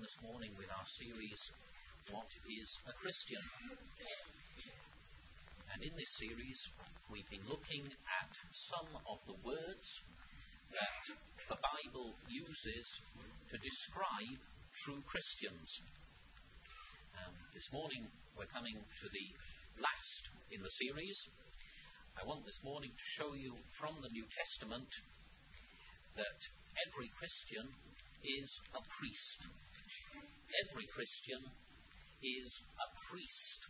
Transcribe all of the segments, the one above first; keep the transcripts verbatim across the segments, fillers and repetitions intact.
this morning with our series, What is a Christian? And in this series, we've been looking at some of the words that the Bible uses to describe true Christians. Um, this morning, we're coming to the last in the series. I want this morning to show you from the New Testament that every Christian is a priest. Every Christian is a priest.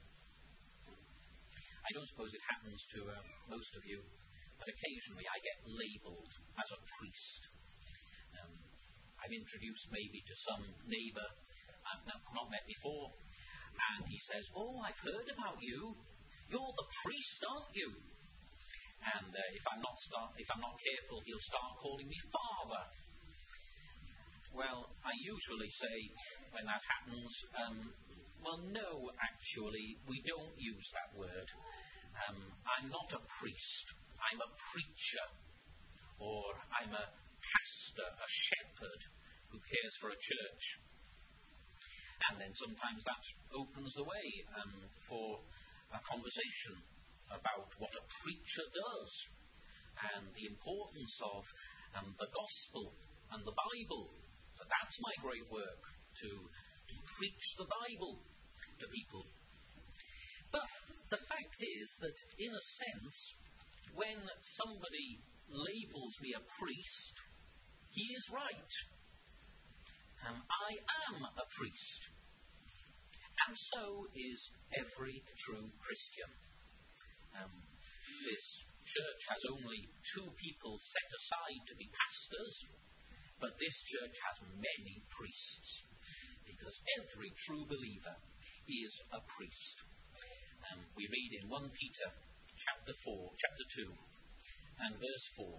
I don't suppose it happens to uh, most of you, but occasionally I get labelled as a priest. Um, I'm introduced maybe to some neighbour I've not, not met before, and he says, "Oh, I've heard about you. You're the priest, aren't you?" And uh, if I'm not start, if I'm not careful, he'll start calling me father. Well, I usually say when that happens, um, well, no, actually, we don't use that word. Um, I'm not a priest. I'm a preacher, or I'm a pastor, a shepherd who cares for a church. And then sometimes that opens the way um, for a conversation about what a preacher does and the importance of um, the gospel and the Bible. So that's my great work, to, to preach the Bible to people. But the fact is that, in a sense, when somebody labels me a priest, he is right. Um, I am a priest. And so is every true Christian. Um, this church has only two people set aside to be pastors, but this church has many priests, because every true believer is a priest. Um, we read in First Peter chapter four, chapter two, and verse four.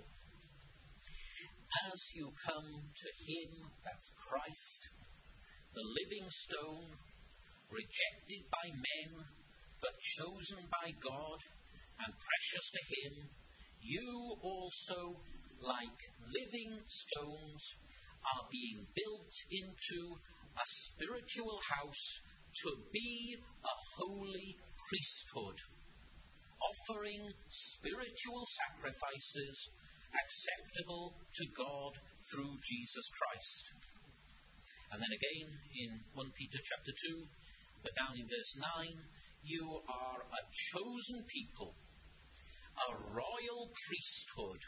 As you come to him, that's Christ, the living stone, rejected by men, but chosen by God and precious to him, you also, like living stones, are being built into a spiritual house to be a holy priesthood, offering spiritual sacrifices acceptable to God through Jesus Christ. And then again in First Peter chapter two, but down in verse nine, you are a chosen people, a royal priesthood,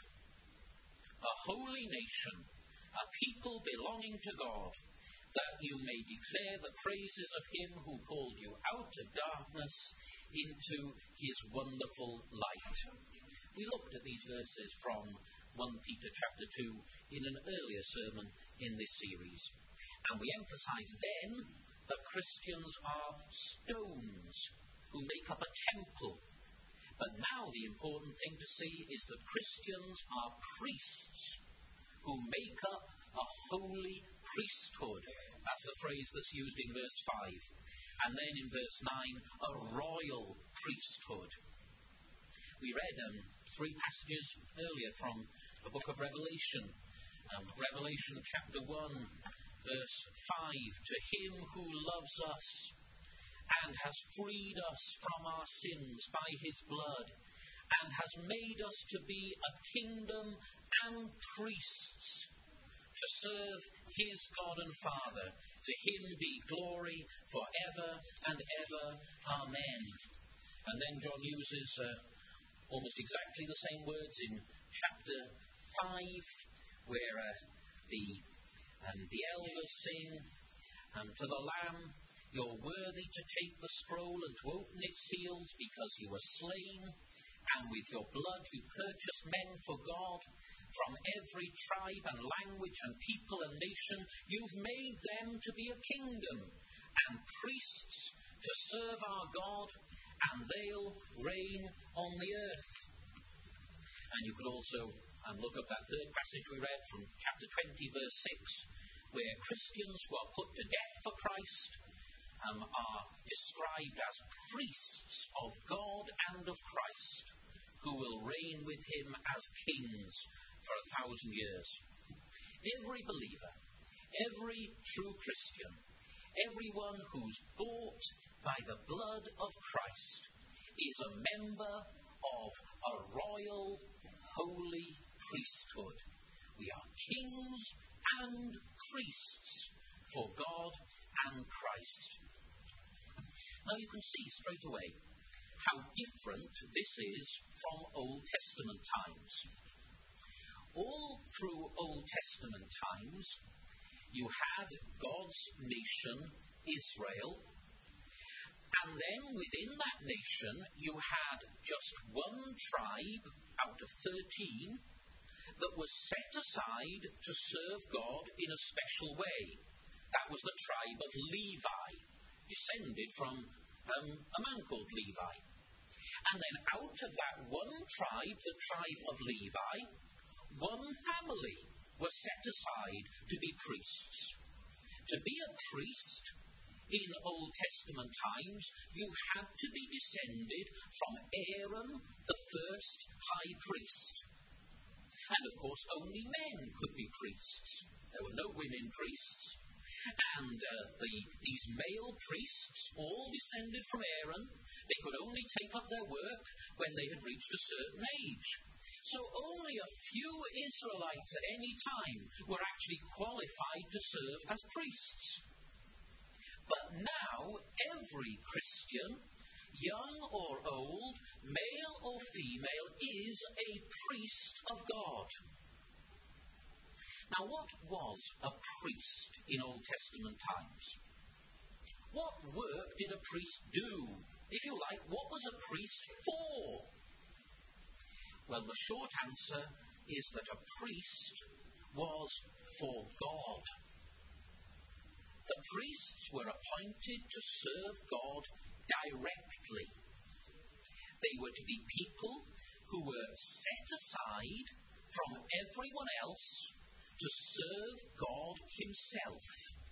a holy nation, a people belonging to God, that you may declare the praises of him who called you out of darkness into his wonderful light. We looked at these verses from First Peter chapter two in an earlier sermon in this series. And we emphasised then that Christians are stones who make up a temple. But now the important thing to see is that Christians are priests who make up a holy priesthood. That's the phrase that's used in verse five. And then in verse nine, a royal priesthood. We read um, three passages earlier from the book of Revelation. Um, Revelation chapter one, verse five. To him who loves us and has freed us from our sins by his blood, and has made us to be a kingdom and priests to serve his God and Father. To him be glory forever and ever. Amen. And then John uses uh, almost exactly the same words in chapter five, where uh, the, um, the elders sing um, to the Lamb, "You're worthy to take the scroll and to open its seals, because you were slain, and with your blood you purchased men for God from every tribe and language and people and nation. You've made them to be a kingdom and priests to serve our God, and they'll reign on the earth." And you could also um, look at that third passage we read from chapter twenty, verse six, where Christians who are put to death for Christ Um, are described as priests of God and of Christ, who will reign with him as kings for a thousand years. Every believer, every true Christian everyone who's bought by the blood of Christ is a member of a royal, holy priesthood. We are kings and priests for God and Christ. Now you can see straight away how different this is from Old Testament times. All through Old Testament times, you had God's nation, Israel, and then within that nation you had just one tribe out of thirteen that was set aside to serve God in a special way. That was the tribe of Levi, descended from um, a man called Levi. And then out of that one tribe, the tribe of Levi, one family was set aside to be priests. To be a priest in Old Testament times, you had to be descended from Aaron, the first high priest. And of course, only men could be priests. There were no women priests. And uh, the, these male priests, all descended from Aaron, they could only take up their work when they had reached a certain age. So only a few Israelites at any time were actually qualified to serve as priests. But now every Christian, young or old, male or female, is a priest of God. Now, what was a priest in Old Testament times? What work did a priest do? If you like, what was a priest for? Well, the short answer is that a priest was for God. The priests were appointed to serve God directly. They were to be people who were set aside from everyone else to serve God himself.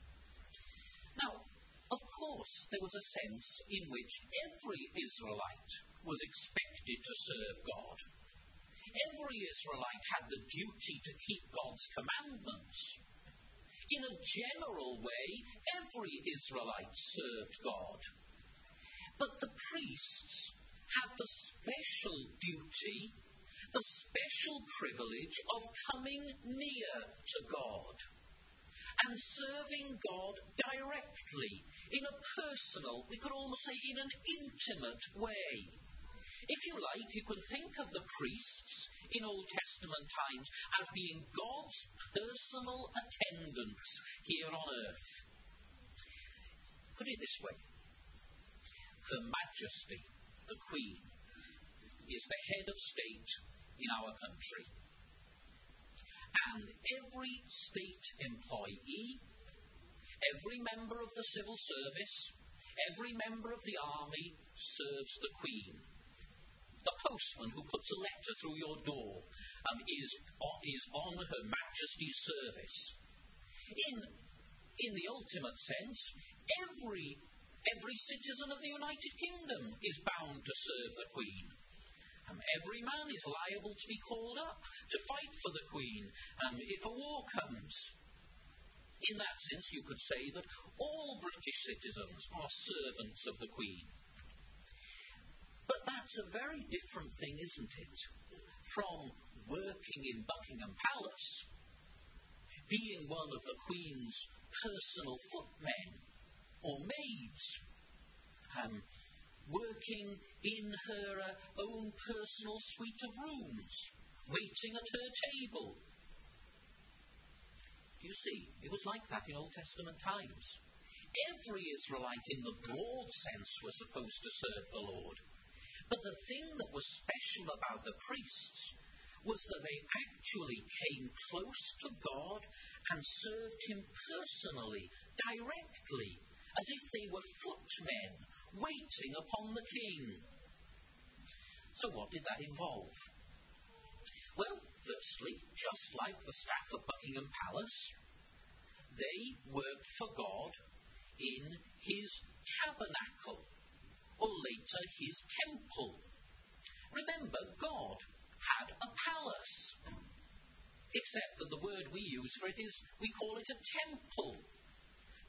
Now, of course, there was a sense in which every Israelite was expected to serve God. Every Israelite had the duty to keep God's commandments. In a general way, every Israelite served God. But the priests had the special duty, the special privilege of coming near to God and serving God directly in a personal, we could almost say in an intimate way. If you like, you can think of the priests in Old Testament times as being God's personal attendants here on earth. Put it this way. Her Majesty, the Queen, is the head of state in our country. And every state employee, every member of the civil service, every member of the army serves the Queen. The postman who puts a letter through your door um, is, on, is on Her Majesty's service. In, in the ultimate sense, every, every citizen of the United Kingdom is bound to serve the Queen. Um, every man is liable to be called up to fight for the Queen um, if a war comes. In that sense, you could say that all British citizens are servants of the Queen. But that's a very different thing, isn't it, from working in Buckingham Palace, being one of the Queen's personal footmen or maids, um, working in her uh, own personal suite of rooms, waiting at her table. You see, it was like that in Old Testament times. Every Israelite in the broad sense was supposed to serve the Lord. But the thing that was special about the priests was that they actually came close to God and served him personally, directly, as if they were footmen waiting upon the king. So what did that involve? Well, firstly, just like the staff at Buckingham Palace, they worked for God in his tabernacle, or later his temple. Remember, God had a palace, except that the word we use for it is, we call it a temple.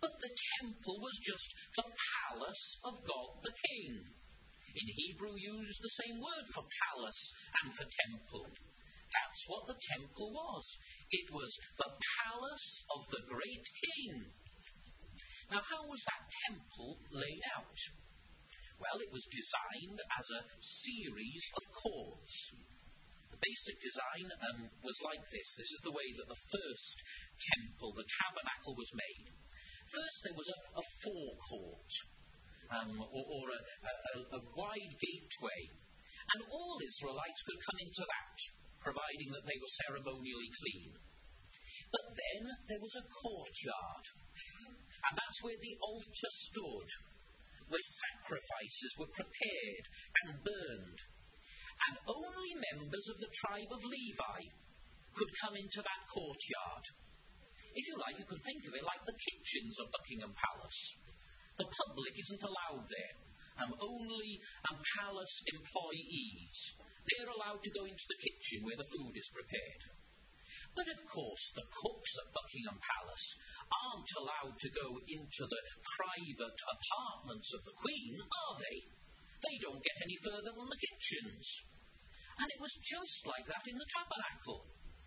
But the temple was just the palace of God the King. In Hebrew, used the same word for palace and for temple. That's what the temple was. It was the palace of the great King. Now, how was that temple laid out? Well, it was designed as a series of courts. The basic design um, was like this. This is the way that the first temple, the tabernacle, was made. First, there was a, a forecourt, um, or, or a, a, a wide gateway, and all Israelites could come into that, providing that they were ceremonially clean. But then there was a courtyard, and that's where the altar stood, where sacrifices were prepared and burned. And only members of the tribe of Levi could come into that courtyard. If you like, you could think of it like the kitchens of Buckingham Palace. The public isn't allowed there. Um, only um, palace employees. They're allowed to go into the kitchen where the food is prepared. But of course, the cooks at Buckingham Palace aren't allowed to go into the private apartments of the Queen, are they? They don't get any further than the kitchens. And it was just like that in the tabernacle.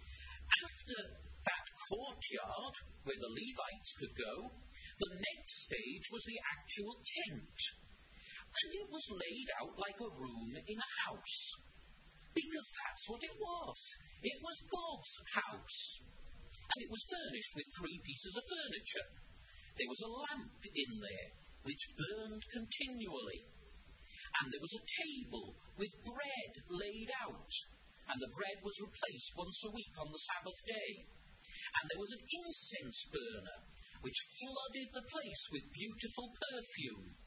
After that courtyard, where the Levites could go, the next stage was the actual tent. And it was laid out like a room in a house. Because that's what it was. It was God's house. And it was furnished with three pieces of furniture. There was a lamp in there, which burned continually. And there was a table with bread laid out. And the bread was replaced once a week on the Sabbath day. And there was an incense burner, which flooded the place with beautiful perfume.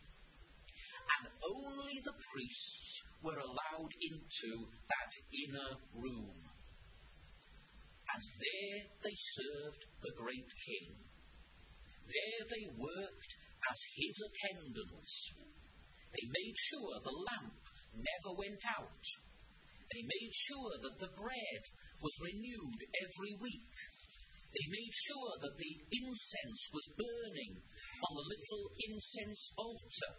And only the priests were allowed into that inner room. And there they served the great King. There they worked as his attendants. They made sure the lamp never went out. They made sure that the bread was renewed every week. They made sure that the incense was burning on the little incense altar.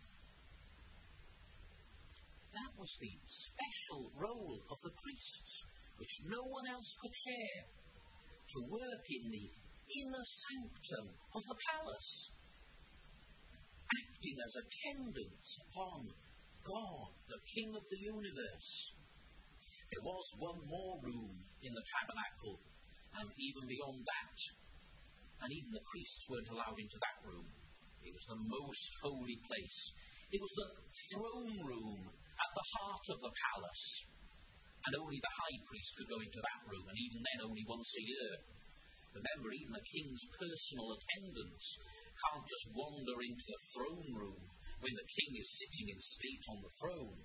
That was the special role of the priests, which no one else could share, to work in the inner sanctum of the palace, acting as attendants upon God, the King of the universe. There was one more room in the tabernacle, and even beyond that, and even the priests weren't allowed into that room. It was the most holy place. It was the throne room at the heart of the palace. And only the high priest could go into that room, and even then only once a year. Remember, even the king's personal attendants can't just wander into the throne room when the king is sitting in state on the throne.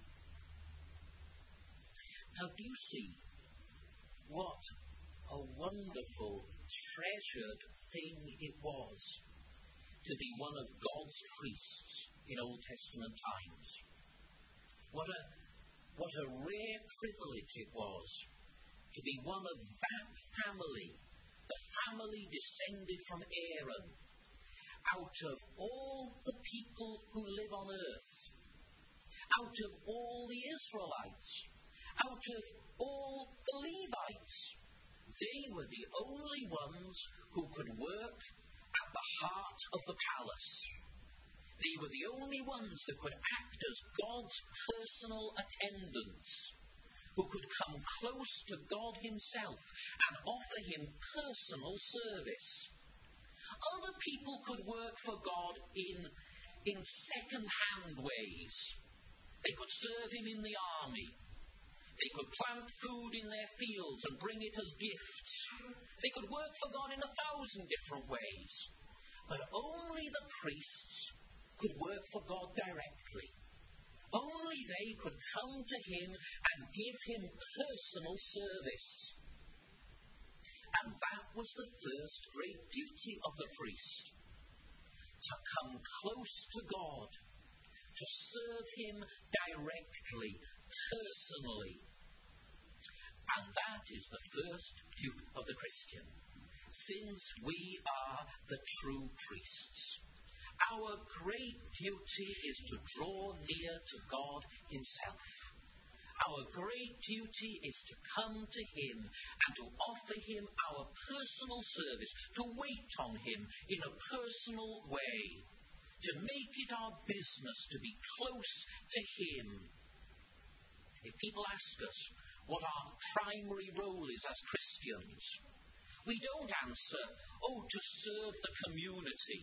Now, do you see what a wonderful, treasured thing it was to be one of God's priests in Old Testament times? What a, what a rare privilege it was to be one of that family, the family descended from Aaron, out of all the people who live on earth, out of all the Israelites, out of all the Levites. They were the only ones who could work at the heart of the palace. They were the only ones that could act as God's personal attendants, who could come close to God himself and offer him personal service. Other people could work for God in, in second-hand ways. They could serve him in the army. They could plant food in their fields and bring it as gifts. They could work for God in a thousand different ways. But only the priests could work for God directly. Only they could come to him and give him personal service. And that was the first great duty of the priest. To come close to God. To serve him directly, personally. And that is the first duty of the Christian. Since we are the true priests, Our great duty is to draw near to God himself. Our great duty is to come to him and to offer him our personal service, to wait on him in a personal way, to make it our business to be close to him. If people ask us what our primary role is as Christians, we don't answer, oh, to serve the community.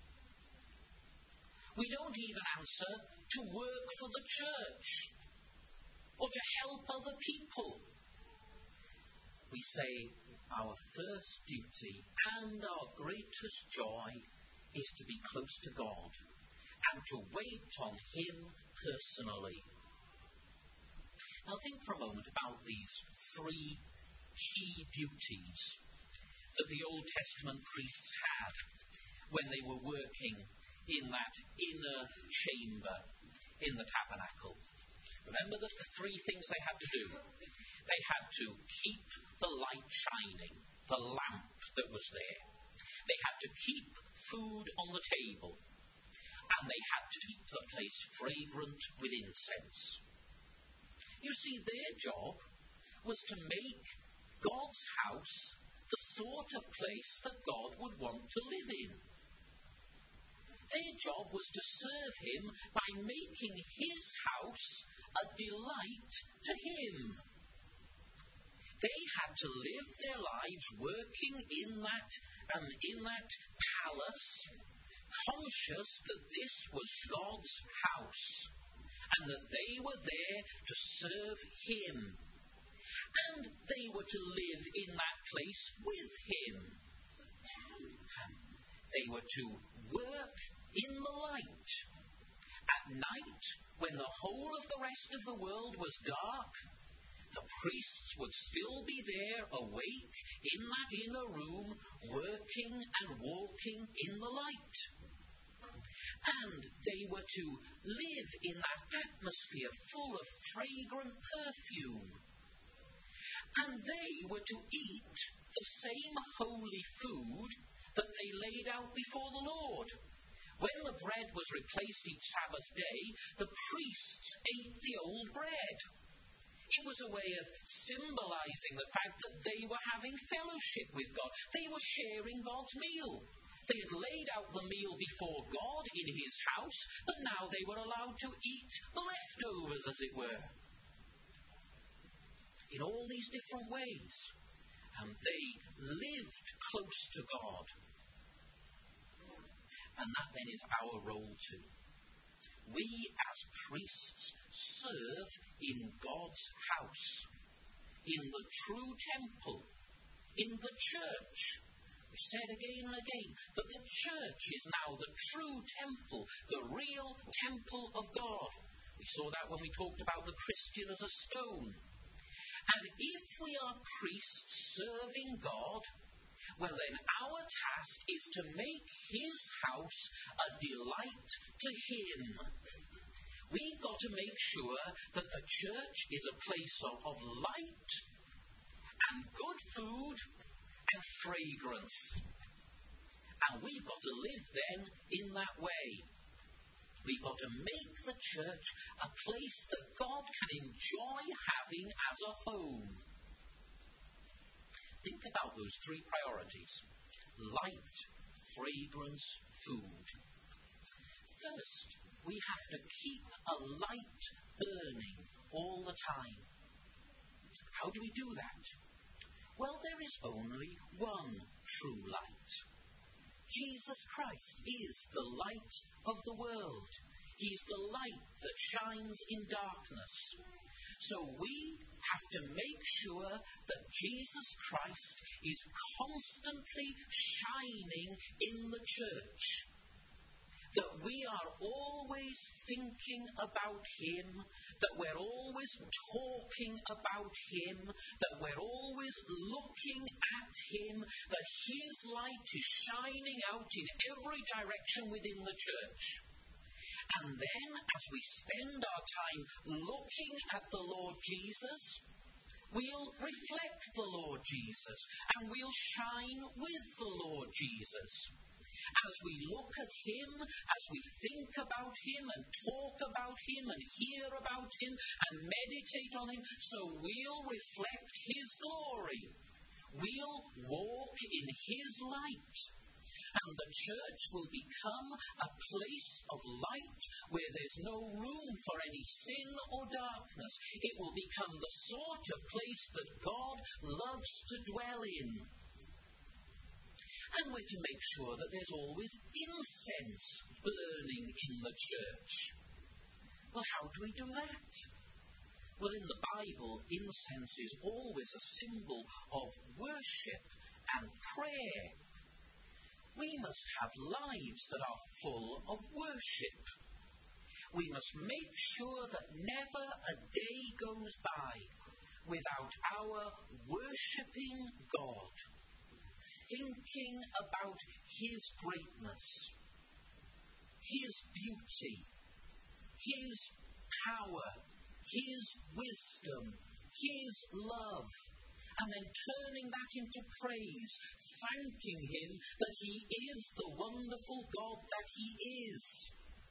We don't even answer to work for the church or to help other people. We say our first duty and our greatest joy is to be close to God and to wait on him personally. Now think for a moment about these three key duties that the Old Testament priests had when they were working in that inner chamber in the tabernacle. Remember the three things they had to do. They had to keep the light shining, the lamp that was there. They had to keep food on the table. And they had to keep the place fragrant with incense. You see, their job was to make God's house the sort of place that God would want to live in. Their job was to serve him by making his house a delight to him. They had to live their lives working in that um, in that palace, conscious that this was God's house and that they were there to serve him. And they were to live in that place with him. They were to work in the light. At night, when the whole of the rest of the world was dark, the priests would still be there, awake in that inner room, working and walking in the light. And they were to live in that atmosphere full of fragrant perfume. And they were to eat the same holy food that they laid out before the Lord. When the bread was replaced each Sabbath day, the priests ate the old bread. It was a way of symbolizing the fact that they were having fellowship with God. They were sharing God's meal. They had laid out the meal before God in his house, but now they were allowed to eat the leftovers, as it were. In all these different ways. And they lived close to God. And that then is our role too. We as priests serve in God's house, in the true temple, in the church. We said again and again that the church is now the true temple, the real temple of God. We saw that when we talked about the Christian as a stone. And if we are priests serving God, well then our task is to make his house a delight to him. We've got to make sure that the church is a place of, of light and good food and fragrance. And we've got to live then in that way. We've got to make the church a place that God can enjoy having as a home. Think about those three priorities. Light, fragrance, food. First, we have to keep a light burning all the time. How do we do that? Well, there is only one true light. Jesus Christ is the light of the world. He's the light that shines in darkness. So we have to make sure that Jesus Christ is constantly shining in the church. That we are always thinking about him, that we're always talking about him, that we're always looking at him, that his light is shining out in every direction within the church. And then, as we spend our time looking at the Lord Jesus, we'll reflect the Lord Jesus, and we'll shine with the Lord Jesus. As we look at him, as we think about him and talk about him and hear about him and meditate on him, so we'll reflect his glory. We'll walk in his light. And the church will become a place of light where there's no room for any sin or darkness. It will become the sort of place that God loves to dwell in. And we're to make sure that there's always incense burning in the church. Well, how do we do that? Well, in the Bible, incense is always a symbol of worship and prayer. We must have lives that are full of worship. We must make sure that never a day goes by without our worshipping God, thinking about his greatness, his beauty, his power, his wisdom, his love, and then turning that into praise, thanking him that he is the wonderful God that he is.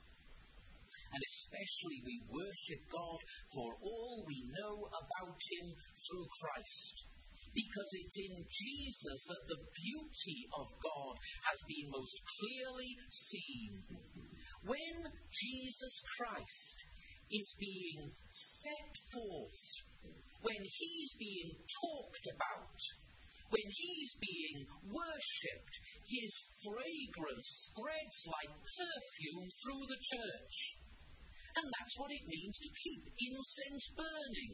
And especially we worship God for all we know about him through Christ. Because it's in Jesus that the beauty of God has been most clearly seen. When Jesus Christ is being set forth, when he's being talked about, when he's being worshipped, his fragrance spreads like perfume through the church. And that's what it means to keep incense burning.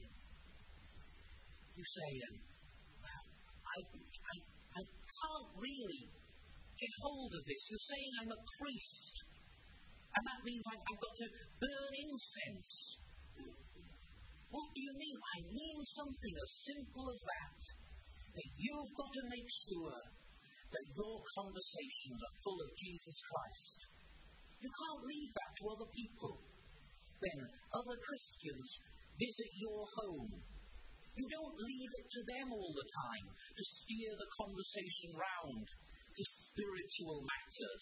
You say, um, well, I, I, I can't really get hold of this. You're saying I'm a priest. And that means I've, I've got to burn incense. What do you mean? I mean something as simple as that. That you've got to make sure that your conversations are full of Jesus Christ. You can't leave that to other people. When other Christians visit your home, you don't leave it to them all the time to steer the conversation round to spiritual matters.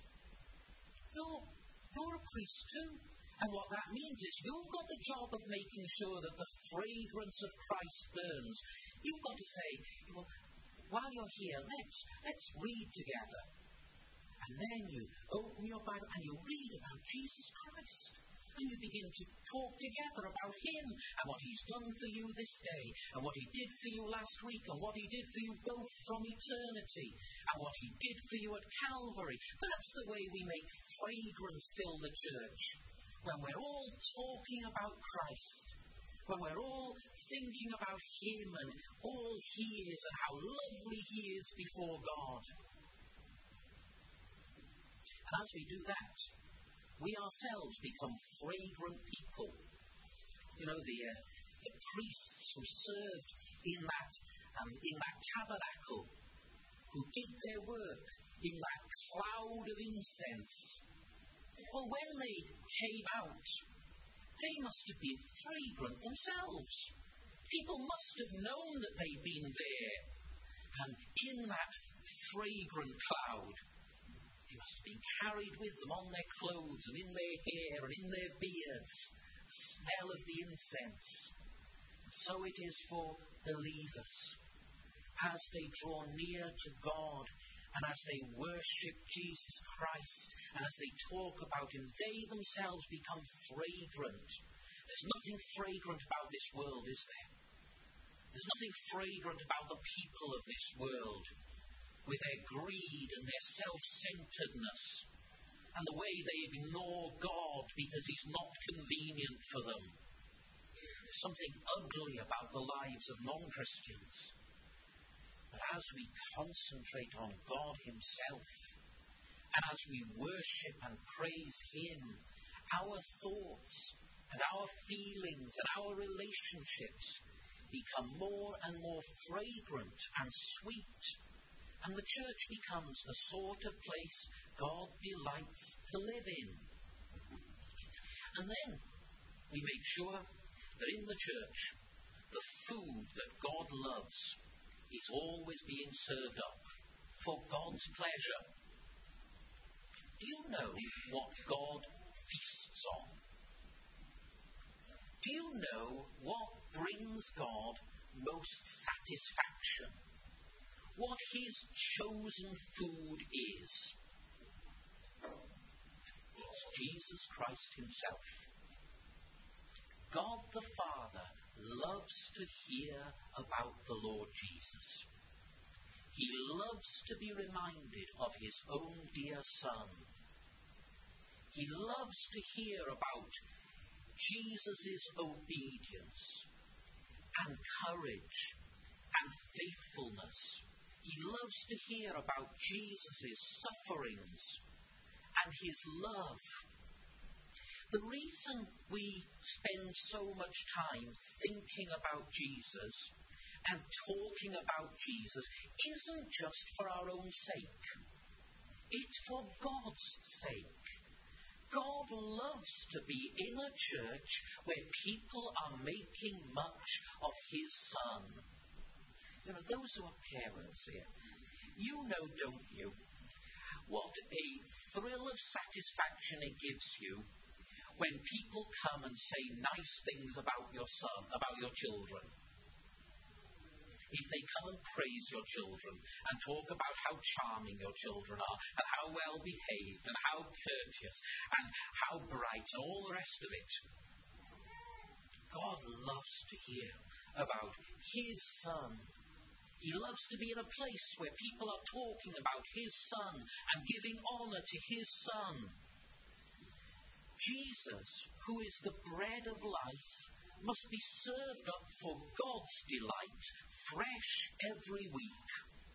You're, you're a priest too. And what that means is you've got the job of making sure that the fragrance of Christ burns. You've got to say, well, while you're here, let's let's read together. And then you open your Bible and you read about Jesus Christ. And you begin to talk together about him and what he's done for you this day and what he did for you last week and what he did for you both from eternity and what he did for you at Calvary. That's the way we make fragrance fill the church. When we're all talking about Christ, when we're all thinking about him and all he is and how lovely he is before God. And as we do that, we ourselves become fragrant people. You know, the uh, the priests who served in that um, in that tabernacle, who did their work in that cloud of incense. Well, when they came out, they must have been fragrant themselves. People must have known that they'd been there. And in that fragrant cloud, they must have been carried with them on their clothes and in their hair and in their beards, the smell of the incense. So it is for believers. As they draw near to God, and as they worship Jesus Christ, and as they talk about him, they themselves become fragrant. There's nothing fragrant about this world, is there? There's nothing fragrant about the people of this world, with their greed and their self-centeredness, and the way they ignore God because he's not convenient for them. There's something ugly about the lives of non-Christians. But as we concentrate on God himself, and as we worship and praise him, our thoughts and our feelings and our relationships become more and more fragrant and sweet, and the church becomes the sort of place God delights to live in. And then we make sure that in the church, the food that God loves is always being served up for God's pleasure. Do you know what God feasts on? Do you know what brings God most satisfaction? What his chosen food is? It's Jesus Christ himself. God the Father loves to hear about the Lord Jesus. He loves to be reminded of his own dear Son. He loves to hear about Jesus' obedience and courage and faithfulness. He loves to hear about Jesus' sufferings and his love. The reason we spend so much time thinking about Jesus and talking about Jesus isn't just for our own sake. It's for God's sake. God loves to be in a church where people are making much of his Son. You know, those who are parents here, you know, don't you, what a thrill of satisfaction it gives you when people come and say nice things about your son, about your children. If they come and praise your children and talk about how charming your children are and how well behaved and how courteous and how bright and all the rest of it. God loves to hear about his Son. He loves to be in a place where people are talking about his Son and giving honour to his Son. Jesus, who is the bread of life, must be served up for God's delight, fresh every week.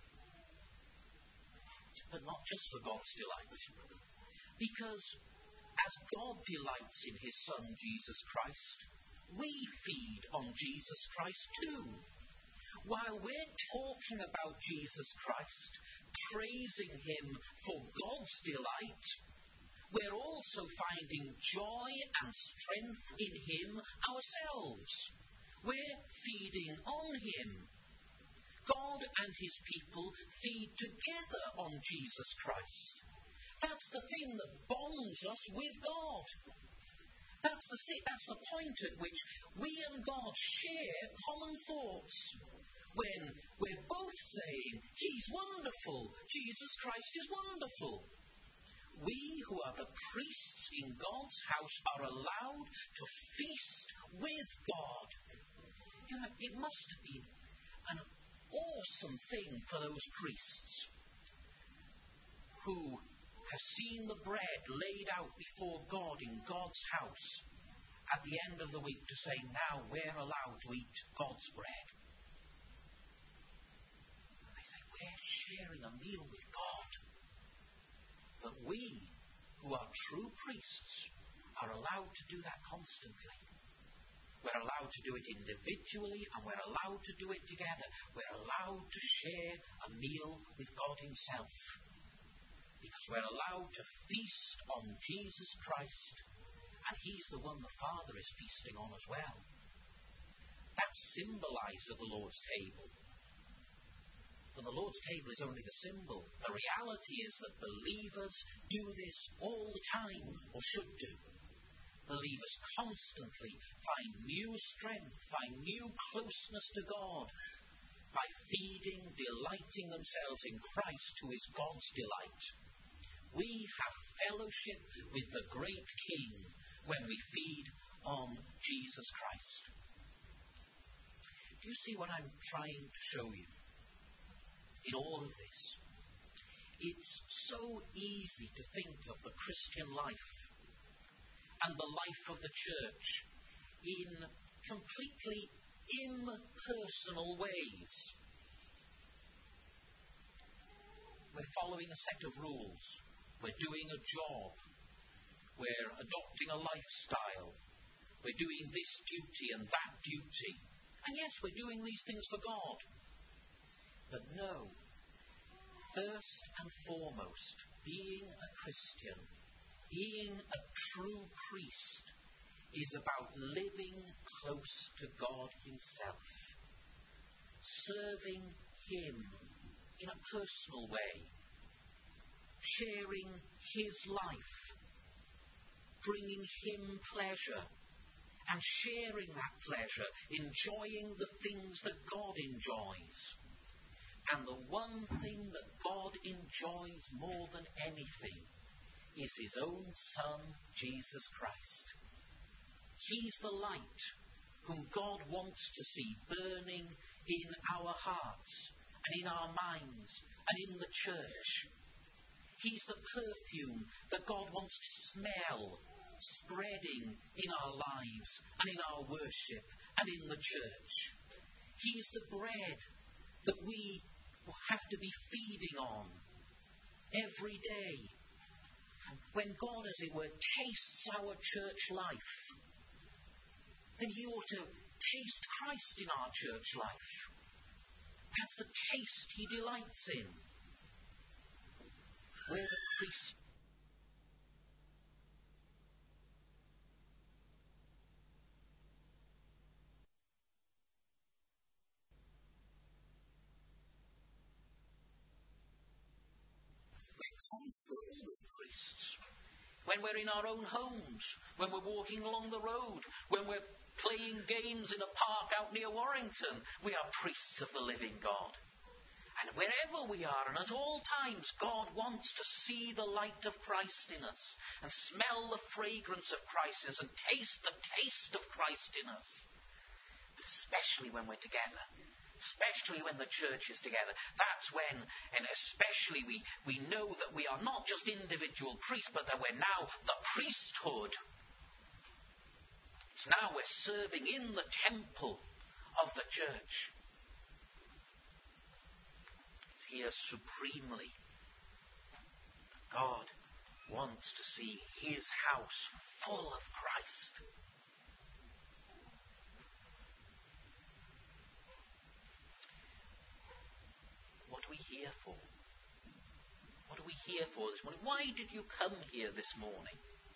But not just for God's delight. Because as God delights in his Son, Jesus Christ, we feed on Jesus Christ too. While we're talking about Jesus Christ, praising him for God's delight, we're also finding joy and strength in him ourselves. We're feeding on him. God and his people feed together on Jesus Christ. That's the thing that bonds us with God. That's the thing, that's the point at which we and God share common thoughts. When we're both saying, he's wonderful, Jesus Christ is wonderful. We who are the priests in God's house are allowed to feast with God. You know, it must have been an awesome thing for those priests who have seen the bread laid out before God in God's house at the end of the week to say, now we're allowed to eat God's bread. And they say, we're sharing a meal with God. But we, who are true priests, are allowed to do that constantly. We're allowed to do it individually, and we're allowed to do it together. We're allowed to share a meal with God himself. Because we're allowed to feast on Jesus Christ, and he's the one the Father is feasting on as well. That's symbolized at the Lord's table. But the Lord's table is only the symbol. The reality is that believers do this all the time, or should do. Believers constantly find new strength, find new closeness to God by feeding, delighting themselves in Christ, who is God's delight. We have fellowship with the great King when we feed on Jesus Christ. Do you see what I'm trying to show you? In all of this, it's so easy to think of the Christian life and the life of the church in completely impersonal ways. We're following a set of rules. We're doing a job. We're adopting a lifestyle. We're doing this duty and that duty. And yes, we're doing these things for God. But no, first and foremost, being a Christian, being a true priest, is about living close to God himself, serving him in a personal way, sharing his life, bringing him pleasure, and sharing that pleasure, enjoying the things that God enjoys. And the one thing that God enjoys more than anything is his own Son, Jesus Christ. He's the light whom God wants to see burning in our hearts and in our minds and in the church. He's the perfume that God wants to smell spreading in our lives and in our worship and in the church. He's the bread that we have to be feeding on every day. When God, as it were, tastes our church life, then he ought to taste Christ in our church life. That's the taste he delights in. We're the priests. We're called priests. When we're in our own homes, when we're walking along the road, when we're playing games in a park out near Warrington, we are priests of the living God. And wherever we are and at all times, God wants to see the light of Christ in us and smell the fragrance of Christ in us and taste the taste of Christ in us. But especially when we're together. Especially when the church is together. That's when, and especially we, we know that we are not just individual priests, but that we're now the priesthood. It's now we're serving in the temple of the church. It's here supremely. God wants to see his house full of Christ. What are we here for? What are we here for this morning? Why did you come here this morning?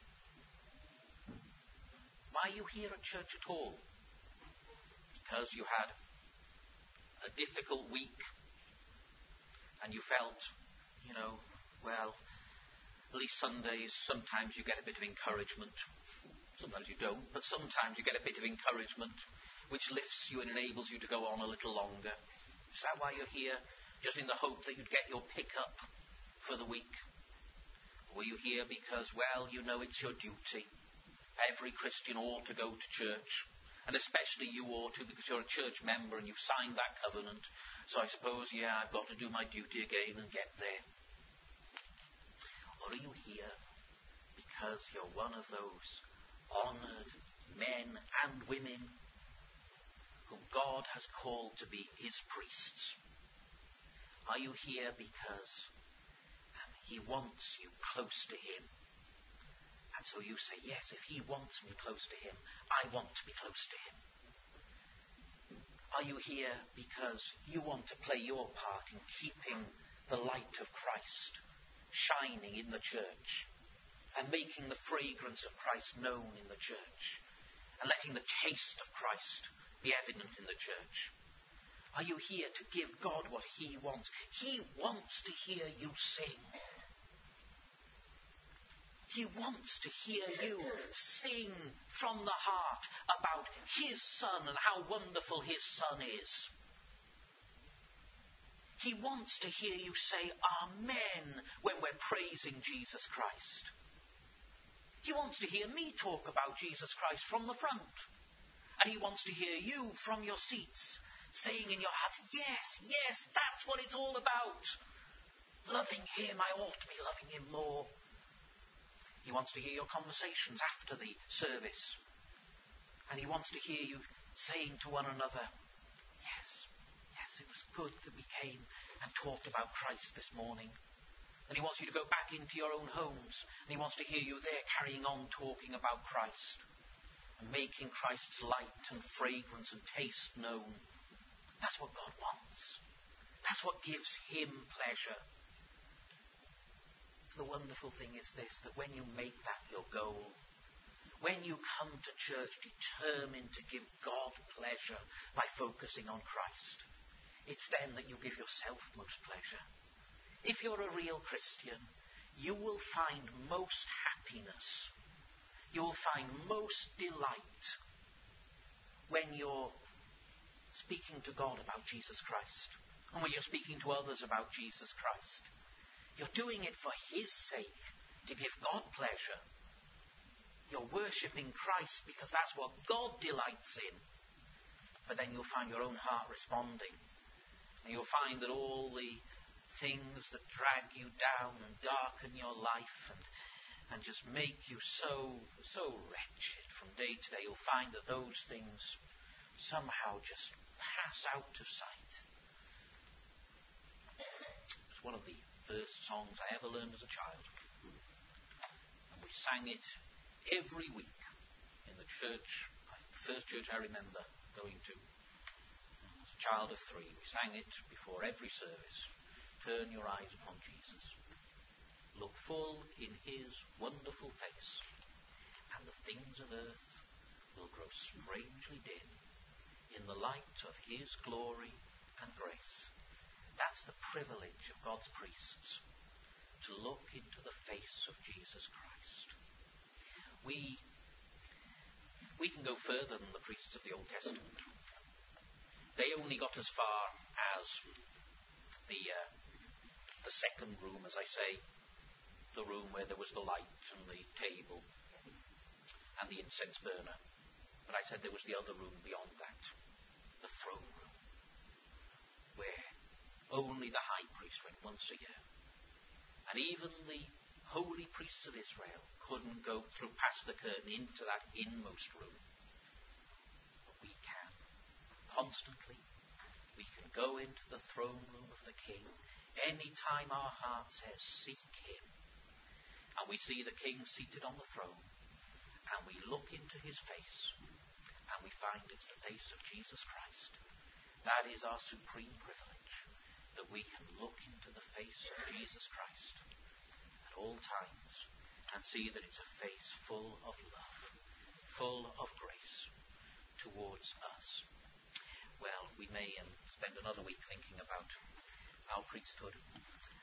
Why are you here at church at all? Because you had a difficult week and you felt, you know, well, at least Sundays, sometimes you get a bit of encouragement. Sometimes you don't, but sometimes you get a bit of encouragement which lifts you and enables you to go on a little longer. Is that why you're here? Just in the hope that you'd get your pick-up for the week? Or were you here because, well, you know it's your duty? Every Christian ought to go to church. And especially you ought to, because you're a church member and you've signed that covenant. So I suppose, yeah, I've got to do my duty again and get there. Or are you here because you're one of those honoured men and women whom God has called to be his priests? Are you here because um, he wants you close to him? And so you say, yes, if he wants me close to him, I want to be close to him. Are you here because you want to play your part in keeping the light of Christ shining in the church and making the fragrance of Christ known in the church and letting the taste of Christ be evident in the church? Are you here to give God what he wants? He wants to hear you sing. He wants to hear you sing from the heart about his Son and how wonderful his Son is. He wants to hear you say Amen when we're praising Jesus Christ. He wants to hear me talk about Jesus Christ from the front. And he wants to hear you from your seats saying in your heart, yes, yes, that's what it's all about. Loving him, I ought to be loving him more. He wants to hear your conversations after the service. And he wants to hear you saying to one another, yes, yes, it was good that we came and talked about Christ this morning. And he wants you to go back into your own homes. And he wants to hear you there carrying on talking about Christ and making Christ's light and fragrance and taste known. That's what God wants. That's what gives him pleasure. The wonderful thing is this, that when you make that your goal, when you come to church determined to give God pleasure by focusing on Christ, it's then that you give yourself most pleasure. If you're a real Christian, you will find most happiness, you will find most delight when you're speaking to God about Jesus Christ, and when you're speaking to others about Jesus Christ. You're doing it for his sake, to give God pleasure. You're worshipping Christ because that's what God delights in. But then you'll find your own heart responding. And you'll find that all the things that drag you down and darken your life and, and just make you so, so wretched from day to day, you'll find that those things somehow just pass out of sight. It's one of the first songs I ever learned as a child. And we sang it every week in the church, the first church I remember going to. As a child of three, we sang it before every service. Turn your eyes upon Jesus. Look full in his wonderful face, and the things of earth will grow strangely dim in the light of his glory and grace. That's the privilege of God's priests, to look into the face of Jesus Christ. We, we can go further than the priests of the Old Testament. They only got as far as the uh, the second room, as I say, the room where there was the light and the table and the incense burner. But I said there was the other room beyond that, the throne room, where only the high priest went once a year. And even the holy priests of Israel couldn't go through past the curtain into that inmost room. But we can. Constantly, we can go into the throne room of the King any time our heart says, seek him. And we see the King seated on the throne, and we look into his face, and we find it's the face of Jesus Christ. That is our supreme privilege, that we can look into the face of Jesus Christ at all times and see that it's a face full of love, full of grace towards us. Well, we may um, spend another week thinking about our priesthood.